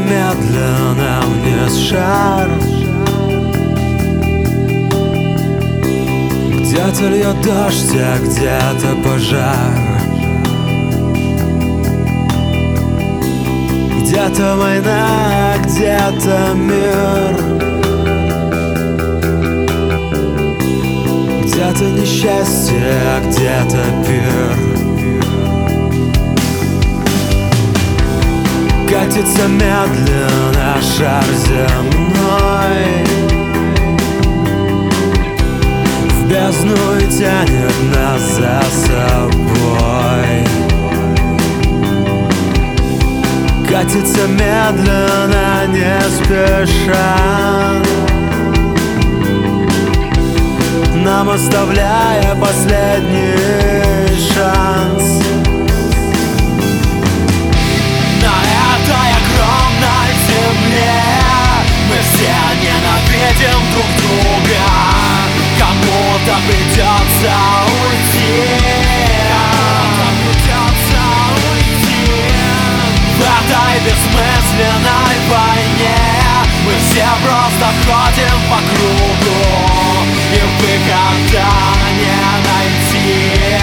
медленно вниз шар. Где-то льет дождь, а где-то пожар. Где-то война, где-то мир. Где-то несчастье, а где-то пир. Катится медленно шар земной, в бездну и тянет нас за собой. Катится медленно, не спеша, нам оставляя последний шанс. На этой огромной земле мы все ненавидим друг друга. Кому-то придется уйти, в этой бессмысленной войне мы все просто ходим по кругу, и выхода не найти.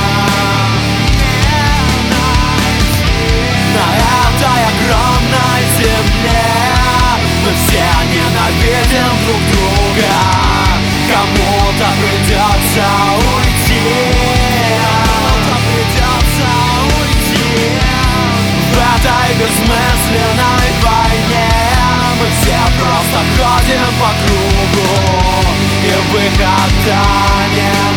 На этой огромной земле мы все ненавидим друг друга. Кому-то придется уйти, в этой бессмысленной войне мы все просто ходим по кругу, и выхода не